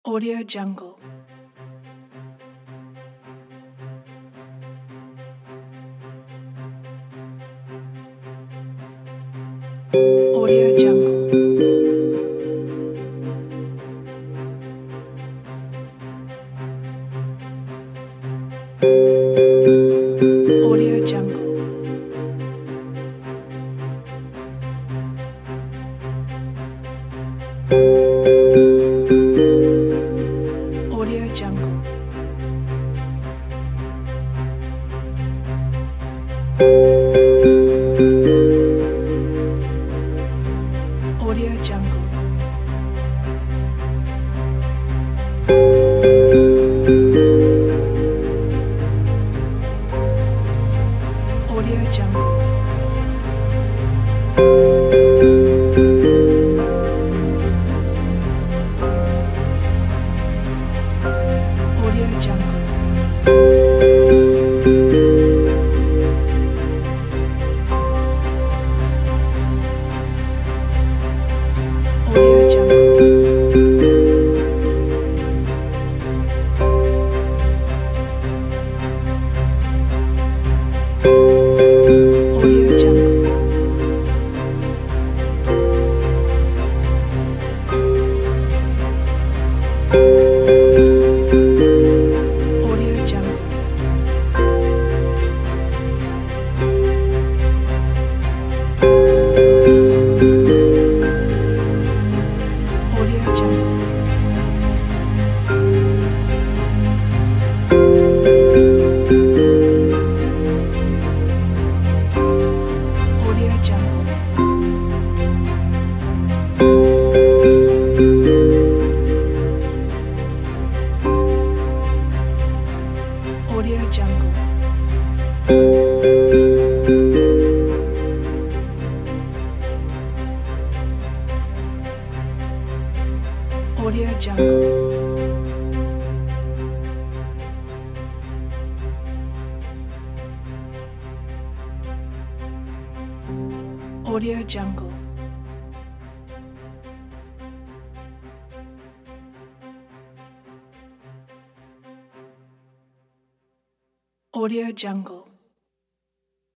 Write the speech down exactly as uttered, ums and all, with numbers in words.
Audio Jungle. Audio Jungle. Audio Jungle. Audio Jungle. Audio Jungle. Audio Jungle. Audio Jungle. Audio Jungle. Audio Jungle. Audio Jungle. Audio Jungle. Audio Jungle. Audio Jungle. Audio Jungle. Audio Jungle. Audio Jungle.